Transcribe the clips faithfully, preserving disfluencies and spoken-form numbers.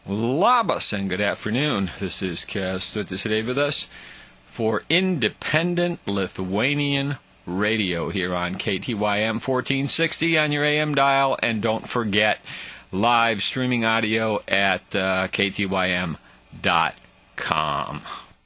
Labas and good afternoon. This is Kęstutis today with us for Independent Lithuanian Radio here on K T Y M fourteen sixty on your A M dial. And don't forget, live streaming audio at uh, K T Y M dot com.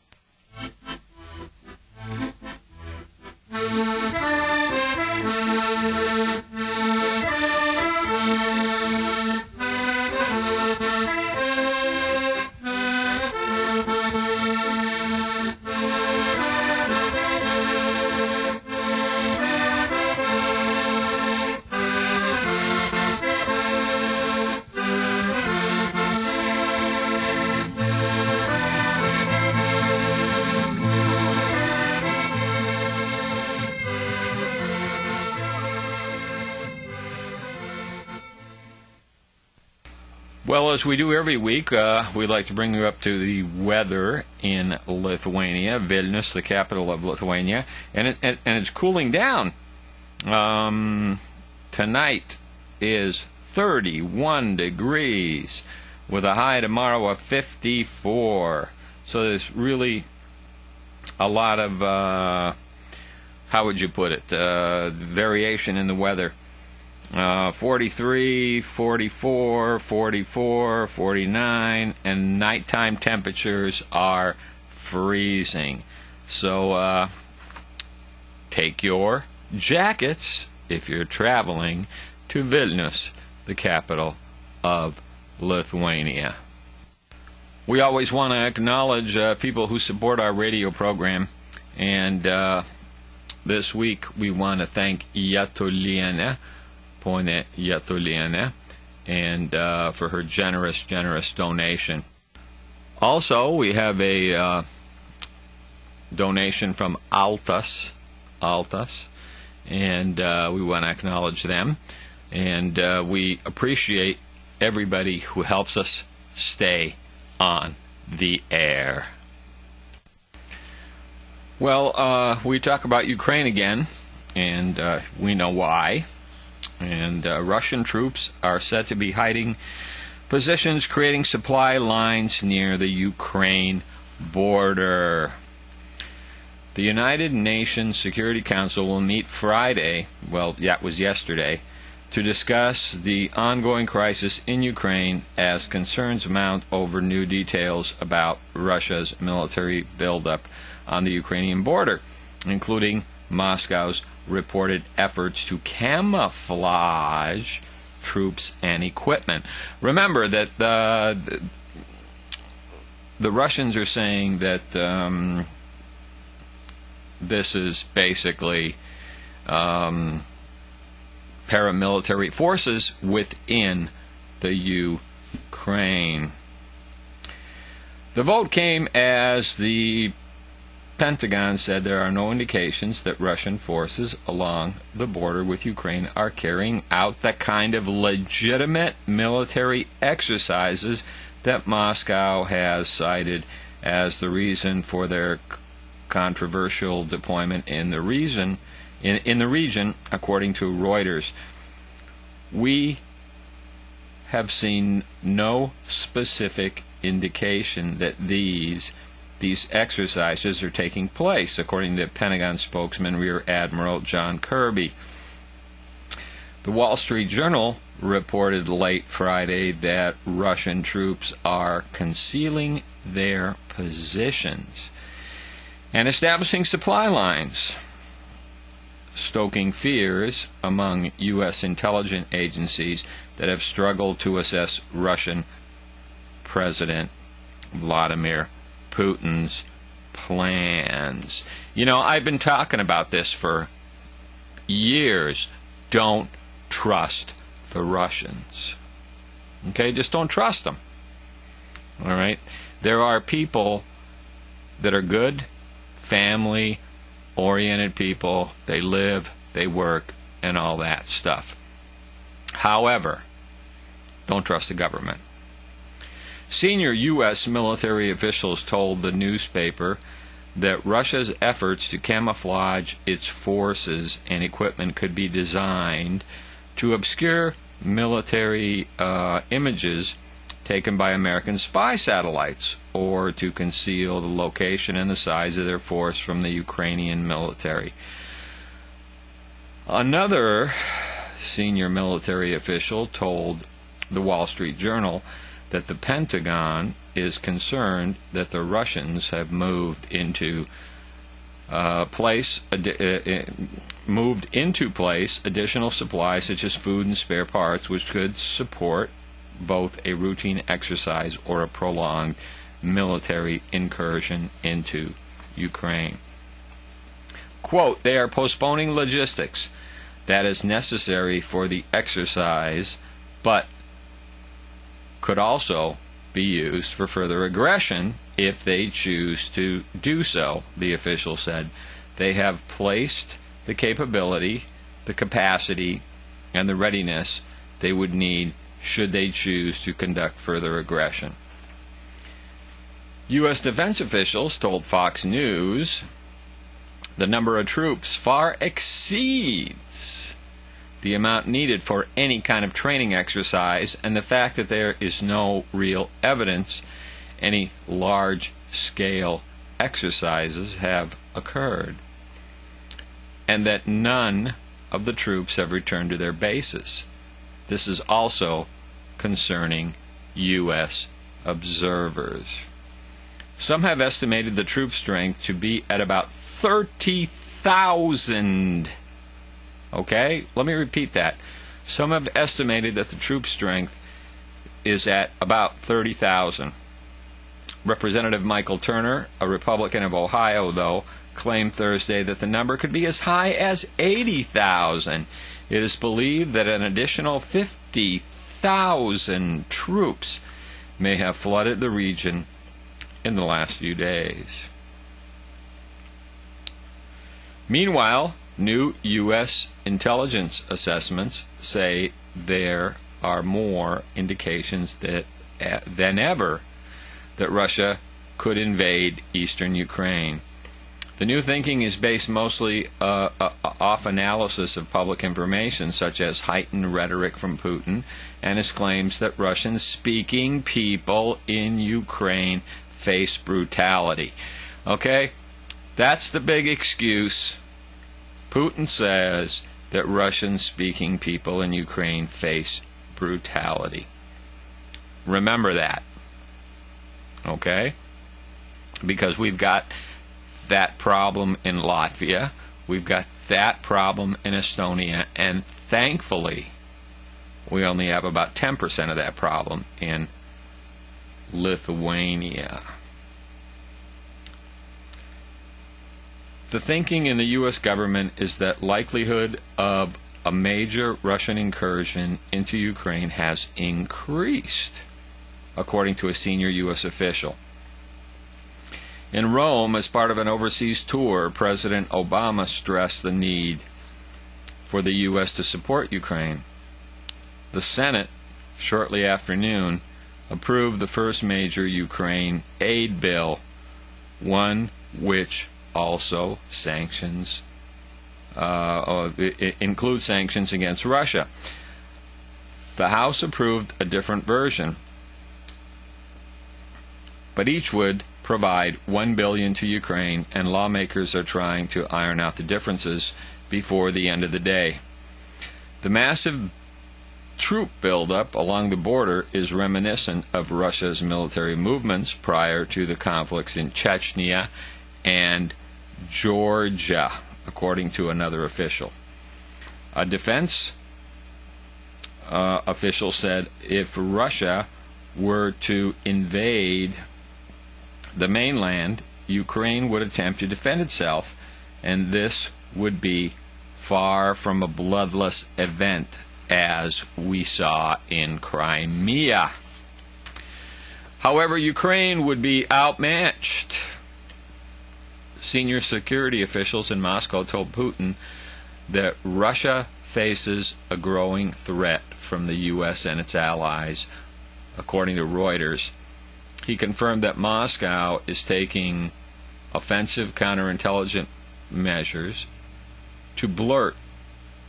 Well, as we do every week, uh, we'd like to bring you up to the weather in Lithuania, Vilnius, the capital of Lithuania, and it, and, and it's cooling down. Um, tonight is thirty-one degrees, with a high tomorrow of fifty-four. So there's really a lot of, uh, how would you put it, uh, variation in the weather. Uh, forty-three, forty-four, forty-four, forty-nine, and nighttime temperatures are freezing. So uh, take your jackets if you're traveling to Vilnius, the capital of Lithuania. We always want to acknowledge uh, people who support our radio program, and uh, this week we want to thank Jatuliene, Pone Jatuliene, and uh, for her generous, generous donation. Also, we have a uh, donation from Altas, Altas, and uh, we want to acknowledge them. And uh, we appreciate everybody who helps us stay on the air. Well, uh, we talk about Ukraine again, and uh, we know why. And uh, Russian troops are said to be hiding positions, creating supply lines near the Ukraine border. The United Nations Security Council will meet Friday, well, that was yesterday, to discuss the ongoing crisis in Ukraine as concerns mount over new details about Russia's military buildup on the Ukrainian border, including Moscow's reported efforts to camouflage troops and equipment. Remember that uh, the, the Russians are saying that um, this is basically um, paramilitary forces within the Ukraine. The vote came as the Pentagon said there are no indications that Russian forces along the border with Ukraine are carrying out the kind of legitimate military exercises that Moscow has cited as the reason for their controversial deployment in the region, in, in the region, according to Reuters. We have seen no specific indication that these These exercises are taking place, according to Pentagon spokesman Rear Admiral John Kirby. The Wall Street Journal reported late Friday that Russian troops are concealing their positions and establishing supply lines, stoking fears among U S intelligence agencies that have struggled to assess Russian President Vladimir Putin's plans. You know, I've been talking about this for years. Don't trust the Russians. Okay, just don't trust them. All right? There are people that are good, family-oriented people. They live, they work, and all that stuff. However, don't trust the government. Senior U S military officials told the newspaper that Russia's efforts to camouflage its forces and equipment could be designed to obscure military uh, images taken by American spy satellites, or to conceal the location and the size of their force from the Ukrainian military. Another senior military official told the Wall Street Journal that the Pentagon is concerned that the Russians have moved into uh, place uh, moved into place additional supplies such as food and spare parts, which could support both a routine exercise or a prolonged military incursion into Ukraine. Quote, they are postponing logistics that is necessary for the exercise, but could also be used for further aggression if they choose to do so, the official said. They have placed the capability, the capacity, and the readiness they would need should they choose to conduct further aggression. U S defense officials told Fox News the number of troops far exceeds the amount needed for any kind of training exercise, and the fact that there is no real evidence any large-scale exercises have occurred, and that none of the troops have returned to their bases. This is also concerning U S observers. Some have estimated the troop strength to be at about thirty thousand. Okay? Let me repeat that. Some have estimated that the troop strength is at about thirty thousand. Representative Michael Turner, a Republican of Ohio, though, claimed Thursday that the number could be as high as eighty thousand. It is believed that an additional fifty thousand troops may have flooded the region in the last few days. Meanwhile, new U S intelligence assessments say there are more indications that, uh, than ever that Russia could invade eastern Ukraine. The new thinking is based mostly uh, uh, off analysis of public information, such as heightened rhetoric from Putin and his claims that Russian-speaking people in Ukraine face brutality. Okay? That's the big excuse. Putin says that Russian-speaking people in Ukraine face brutality. Remember that. Okay? Because we've got that problem in Latvia, we've got that problem in Estonia, and thankfully we only have about ten percent of that problem in Lithuania. The thinking in the U S government is that likelihood of a major Russian incursion into Ukraine has increased, according to a senior U S official. In Rome, as part of an overseas tour, President Obama stressed the need for the U S to support Ukraine. The Senate, shortly after noon, approved the first major Ukraine aid bill, one which also sanctions, uh, it includes sanctions against Russia. The House approved a different version, but each would provide one billion dollars to Ukraine, and lawmakers are trying to iron out the differences before the end of the day. The massive troop buildup along the border is reminiscent of Russia's military movements prior to the conflicts in Chechnya and Georgia, according to another official. A defense uh, official said if Russia were to invade the mainland, Ukraine would attempt to defend itself, and this would be far from a bloodless event, as we saw in Crimea. However, Ukraine would be outmatched. Senior security officials in Moscow told Putin that Russia faces a growing threat from the U S and its allies, according to Reuters. He confirmed that Moscow is taking offensive counterintelligence measures to blurt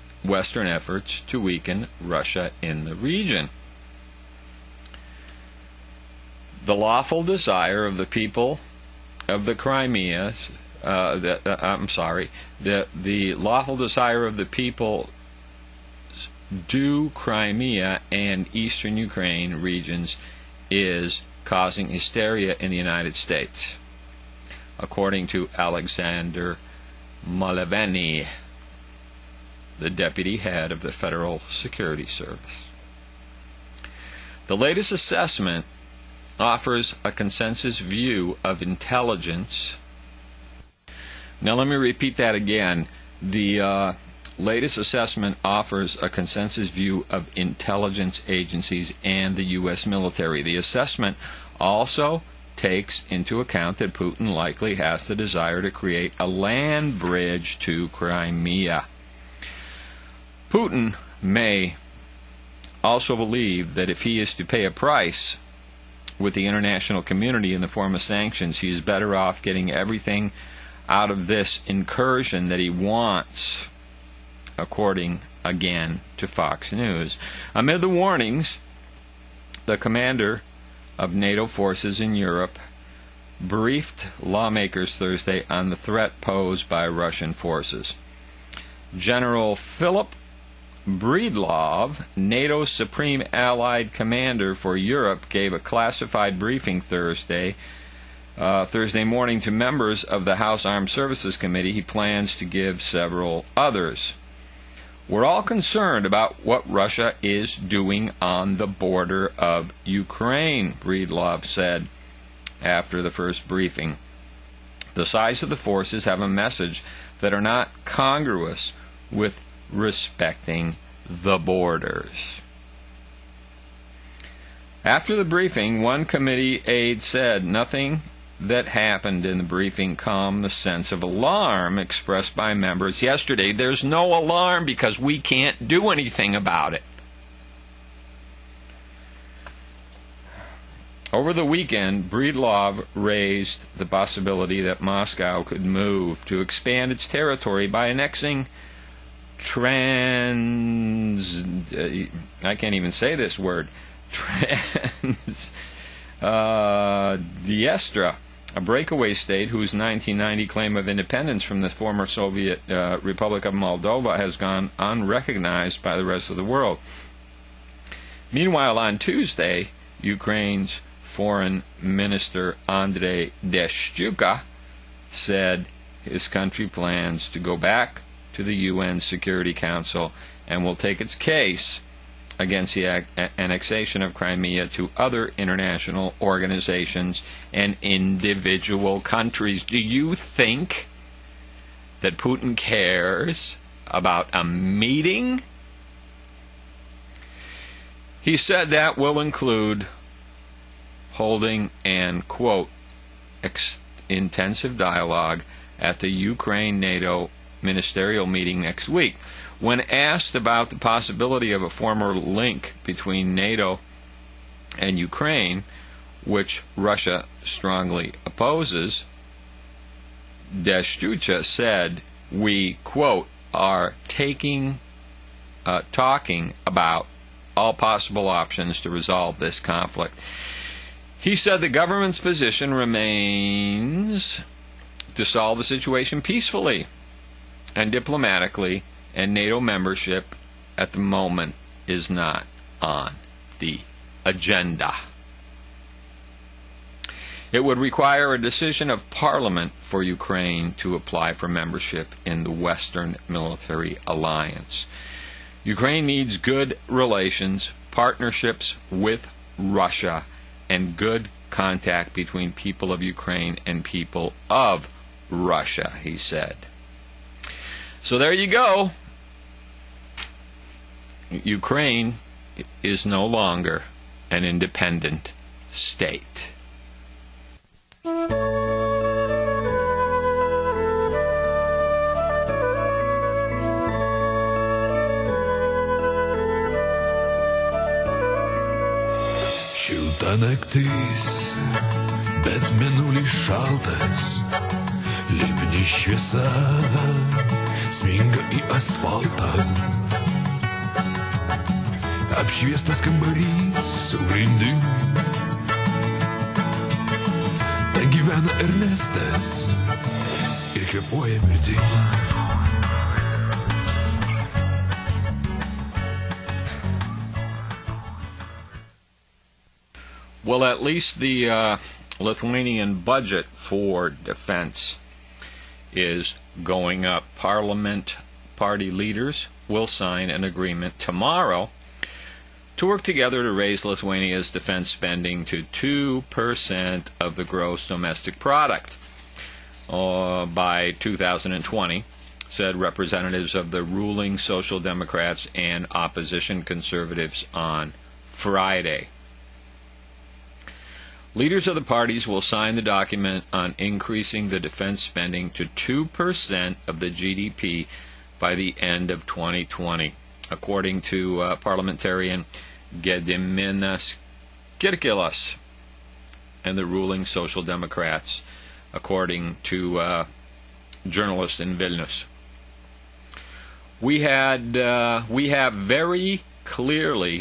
Western efforts to weaken Russia in the region. the lawful desire of the people of the Crimea, uh, the, uh, I'm sorry, the, the lawful desire of the people do Crimea and eastern Ukraine regions is causing hysteria in the United States, according to Alexander Malevany, the deputy head of the Federal Security Service. The latest assessment offers a consensus view of intelligence. Now let me repeat that again. The uh, latest assessment offers a consensus view of intelligence agencies and the U S military. The assessment also takes into account that Putin likely has the desire to create a land bridge to Crimea. Putin may also believe that if he is to pay a price with the international community in the form of sanctions, he is better off getting everything out of this incursion that he wants, according, again, to Fox News. Amid the warnings, the commander of NATO forces in Europe briefed lawmakers Thursday on the threat posed by Russian forces. General Philip Breedlove, NATO's Supreme Allied Commander for Europe, gave a classified briefing Thursday uh, Thursday morning to members of the House Armed Services Committee. He plans to give several others. We're all concerned about what Russia is doing on the border of Ukraine, Breedlove said after the first briefing. The size of the forces have a message that are not congruous with respecting the borders. After the briefing, one committee aide said nothing that happened in the briefing calmed the sense of alarm expressed by members yesterday. There's no alarm because we can't do anything about it. Over the weekend, Breedlove raised the possibility that Moscow could move to expand its territory by annexing trans... Uh, I can't even say this word. Trans... Uh, Diestra, a breakaway state whose nineteen ninety claim of independence from the former Soviet uh, Republic of Moldova has gone unrecognized by the rest of the world. Meanwhile, on Tuesday, Ukraine's Foreign Minister Andrei Deshchuka said his country plans to go back to the U N Security Council and will take its case against the annexation of Crimea to other international organizations and individual countries. Do you think that Putin cares about a meeting? He said that will include holding an, quote, ex- intensive dialogue at the Ukraine-NATO ministerial meeting next week. When asked about the possibility of a former link between NATO and Ukraine, which Russia strongly opposes, Deshchuka said, we, quote, are taking, uh, talking about all possible options to resolve this conflict. He said the government's position remains to solve the situation peacefully and diplomatically, and NATO membership at the moment is not on the agenda. It would require a decision of Parliament for Ukraine to apply for membership in the Western Military Alliance. Ukraine needs good relations, partnerships with Russia, and good contact between people of Ukraine and people of Russia, he said. So there you go. Ukraine is no longer an independent state. Šilta naktis, bet mėnulis šaltas, lipni šviesa sminga į asfaltą. Apšviestas kambarys su grindim, Ernestes ir kvėpuoja mirtim. Well, at least the uh, Lithuanian budget for defense is going up. Parliament party leaders will sign an agreement tomorrow to work together to raise Lithuania's defense spending to two percent of the gross domestic product uh, by two thousand twenty, said representatives of the ruling Social Democrats and opposition Conservatives on Friday. Leaders of the parties will sign the document on increasing the defense spending to two percent of the G D P by the end of twenty twenty, according to uh, parliamentarian Gediminas Kirkilas and the ruling Social Democrats, according to uh, journalists in Vilnius. We had uh, we have very clearly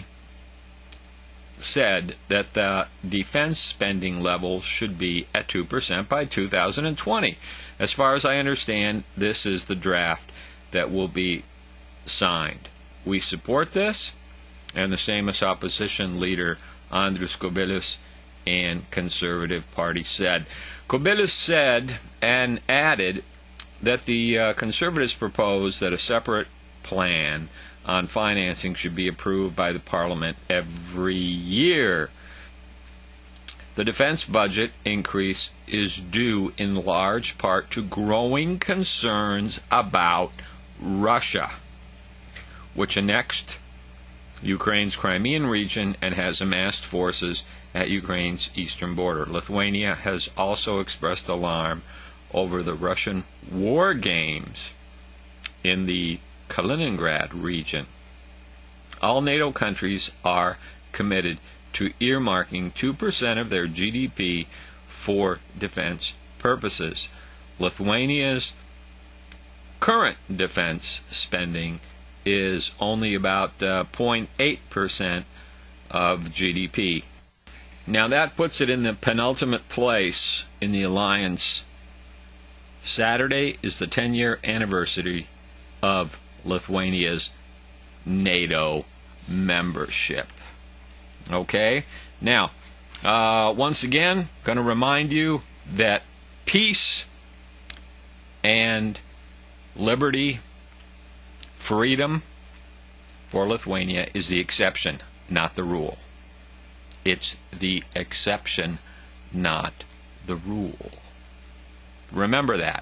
said that the defense spending level should be at two percent by two thousand twenty. As far as I understand, this is the draft that will be signed. We support this, and the same as opposition leader Andrius Kubilius and Conservative Party said. Kubilius said and added that the uh, Conservatives propose that a separate plan on financing should be approved by the Parliament every year. The defense budget increase is due in large part to growing concerns about Russia, which annexed Ukraine's Crimean region and has amassed forces at Ukraine's eastern border. Lithuania has also expressed alarm over the Russian war games in the Kaliningrad region. All NATO countries are committed to earmarking two percent of their G D P for defense purposes. Lithuania's current defense spending is only about uh, zero point eight percent of G D P. Now that puts it in the penultimate place in the alliance. Saturday is the ten-year anniversary of Lithuania's NATO membership. Okay? Now, uh, once again, going to remind you that peace and liberty, freedom for Lithuania is the exception, not the rule. It's the exception, not the rule. Remember that.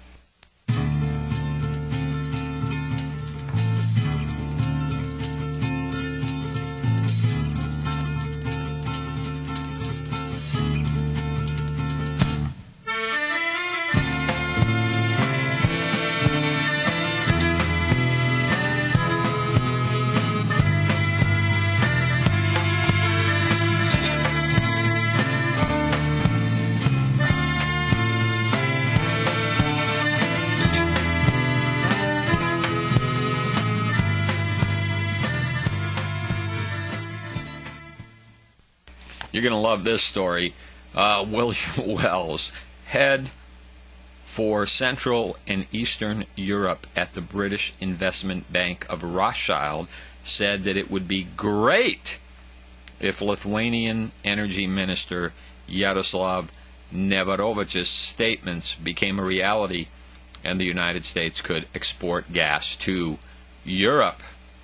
You're going to love this story. Uh, William Wells, head for Central and Eastern Europe at the British Investment Bank of Rothschild, said that it would be great if Lithuanian Energy Minister Yaroslav Neverovich's statements became a reality and the United States could export gas to Europe.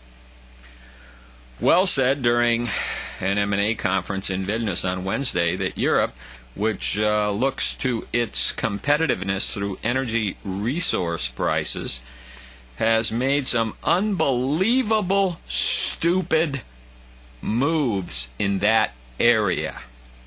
Wells said during an M and A conference in Vilnius on Wednesday that Europe, which uh, looks to its competitiveness through energy resource prices, has made some unbelievable, stupid moves in that area.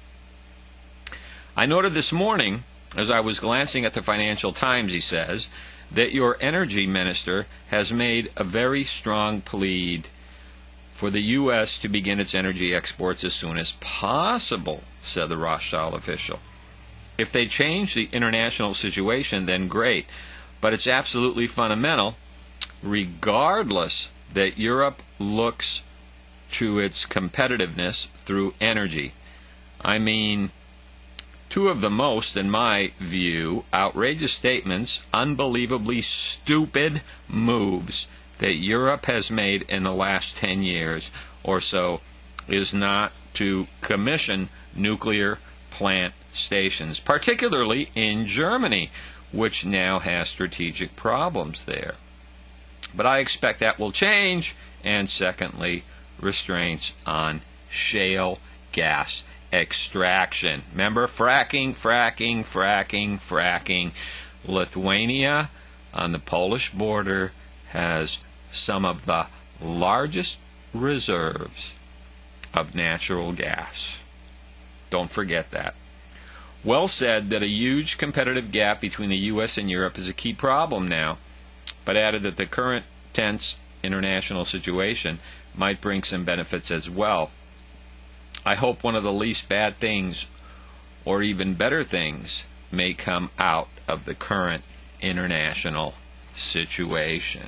I noted this morning, as I was glancing at the Financial Times, he says, that your energy minister has made a very strong plea for the U S to begin its energy exports as soon as possible, said the Rothschild official. If they change the international situation, then great, but it's absolutely fundamental, regardless, that Europe looks to its competitiveness through energy. I mean, Two of the most, in my view, outrageous statements, unbelievably stupid moves that Europe has made in the last ten years or so is not to commission nuclear plant stations, particularly in Germany, which now has strategic problems there. But I expect that will change. And secondly, restraints on shale gas extraction. Remember, fracking, fracking, fracking, fracking. Lithuania on the Polish border has some of the largest reserves of natural gas. Don't forget that. Well said that a huge competitive gap between the U S and Europe is a key problem now, but added that the current tense international situation might bring some benefits as well. I hope one of the least bad things, or even better things, may come out of the current international situation.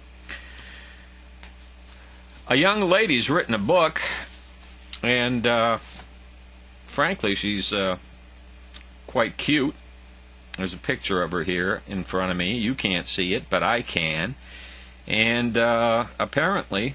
A young lady's written a book, and uh, frankly, she's uh, quite cute. There's a picture of her here in front of me. You can't see it, but I can. And uh, apparently,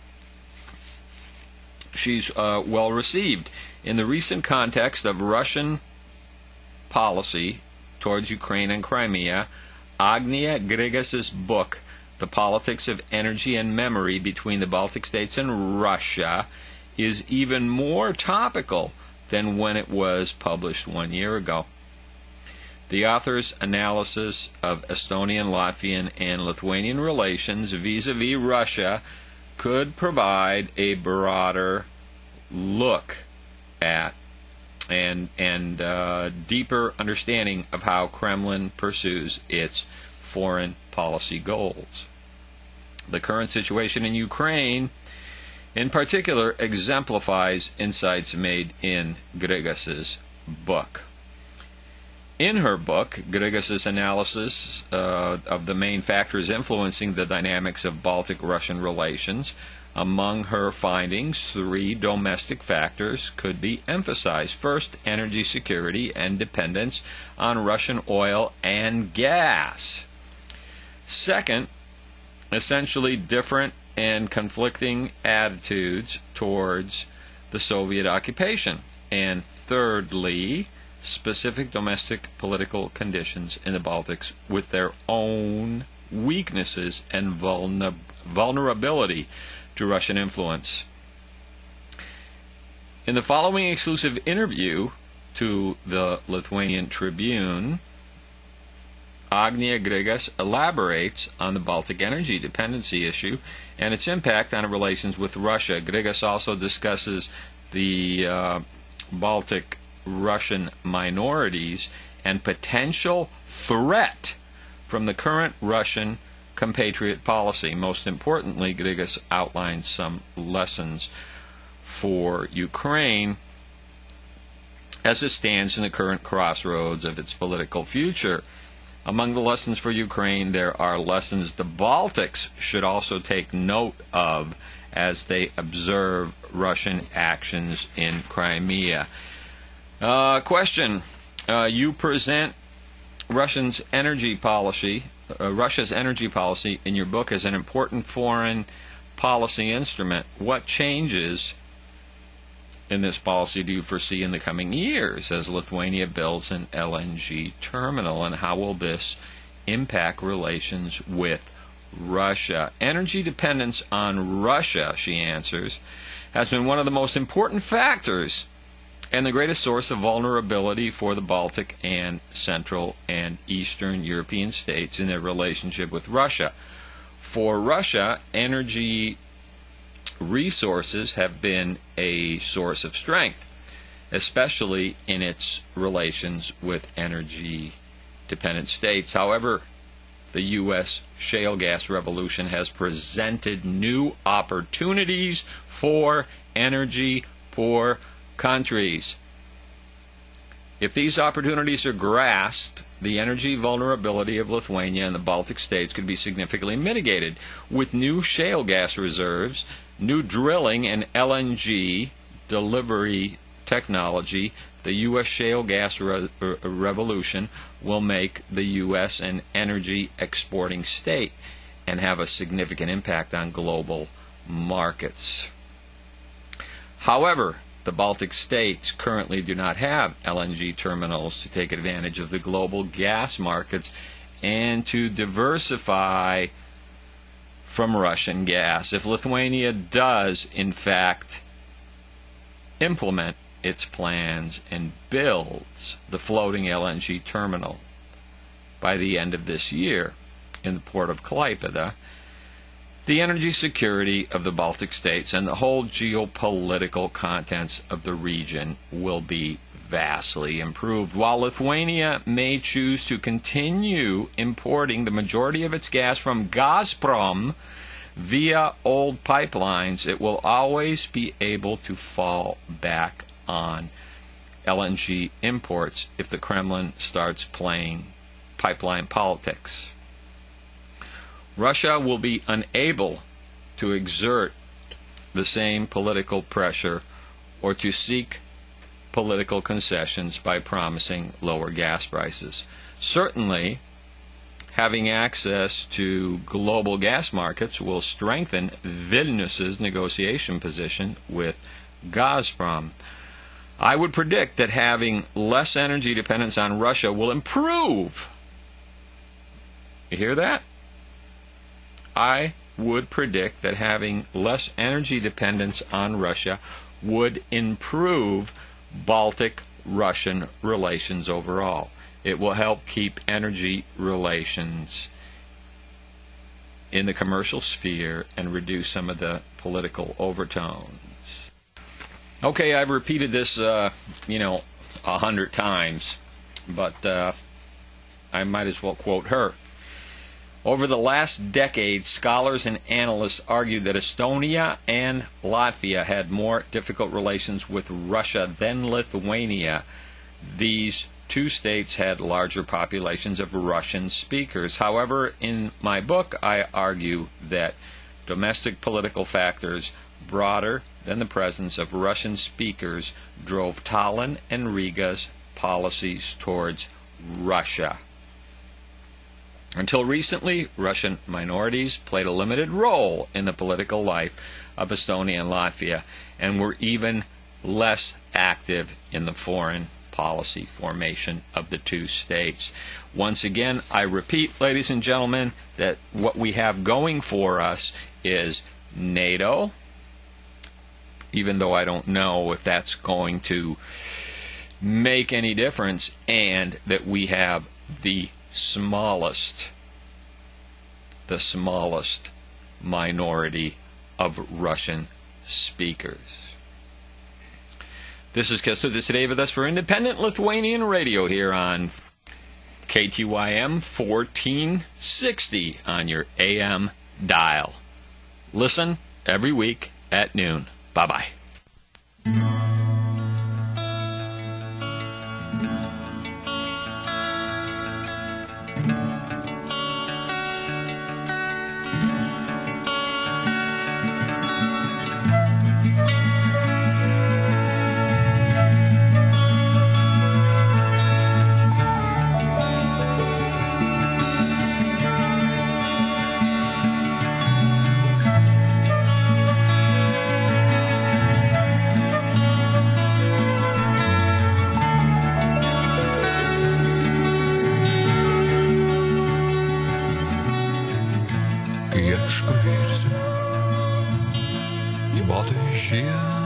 she's uh, well received. In the recent context of Russian policy towards Ukraine and Crimea, Agnia Grigas's book, The Politics of Energy and Memory Between the Baltic States and Russia, is even more topical than when it was published one year ago. The author's analysis of Estonian, Latvian, and Lithuanian relations vis-a-vis Russia could provide a broader look at and and uh, deeper understanding of how Kremlin pursues its foreign policy goals. The current situation in Ukraine, in particular, exemplifies insights made in Grigas's book. In her book, Grigas's analysis uh, of the main factors influencing the dynamics of Baltic-Russian relations, among her findings, three domestic factors could be emphasized. First, energy security and dependence on Russian oil and gas. Second, essentially different and conflicting attitudes towards the Soviet occupation. And thirdly, specific domestic political conditions in the Baltics with their own weaknesses and vulner- vulnerability to Russian influence. In the following exclusive interview to the Lithuanian Tribune, Agnia Grigas elaborates on the Baltic energy dependency issue and its impact on relations with Russia. Grigas also discusses the uh, Baltic Russian minorities and potential threat from the current Russian compatriot policy. Most importantly, Grigas outlines some lessons for Ukraine as it stands in the current crossroads of its political future. Among the lessons for Ukraine, there are lessons the Baltics should also take note of as they observe Russian actions in Crimea. Uh, question. Uh, you present Russia's energy policy, uh, Russia's energy policy in your book as an important foreign policy instrument. What changes in this policy do you foresee in the coming years as Lithuania builds an L N G terminal, and how will this impact relations with Russia? Energy dependence on Russia, she answers, has been one of the most important factors and the greatest source of vulnerability for the Baltic and Central and Eastern European states in their relationship with Russia. For Russia, energy resources have been a source of strength, especially in its relations with energy-dependent states. However, the U S shale gas revolution has presented new opportunities for energy-poor countries. If these opportunities are grasped, the energy vulnerability of Lithuania and the Baltic states could be significantly mitigated with new shale gas reserves, new drilling, and L N G delivery technology, the U S shale gas re- re- revolution will make the U S an energy exporting state and have a significant impact on global markets. However, the Baltic states currently do not have L N G terminals to take advantage of the global gas markets and to diversify from Russian gas. If Lithuania does, in fact, implement its plans and builds the floating L N G terminal by the end of this year in the port of Klaipėda, the energy security of the Baltic states and the whole geopolitical contents of the region will be vastly improved. While Lithuania may choose to continue importing the majority of its gas from Gazprom via old pipelines, it will always be able to fall back on L N G imports if the Kremlin starts playing pipeline politics. Russia will be unable to exert the same political pressure or to seek political concessions by promising lower gas prices. Certainly, having access to global gas markets will strengthen Vilnius's negotiation position with Gazprom. I would predict that having less energy dependence on Russia will improve. You hear that? I would predict that having less energy dependence on Russia would improve Baltic-Russian relations overall. It will help keep energy relations in the commercial sphere and reduce some of the political overtones. Okay, I've repeated this, uh, you know, a hundred times, but uh, I might as well quote her. Over the last decade, scholars and analysts argued that Estonia and Latvia had more difficult relations with Russia than Lithuania. These two states had larger populations of Russian speakers. However, in my book, I argue that domestic political factors broader than the presence of Russian speakers drove Tallinn and Riga's policies towards Russia. Until recently, Russian minorities played a limited role in the political life of Estonia and Latvia and were even less active in the foreign policy formation of the two states. Once again, I repeat, ladies and gentlemen, that what we have going for us is NATO, even though I don't know if that's going to make any difference, and that we have the smallest, the smallest minority of Russian speakers. This is Kęstutis Deividas for Independent Lithuanian Radio here on K T Y M fourteen sixty on your A M dial. Listen every week at noon. Bye-bye. Kai aš pavirsiu į baltą žiemą,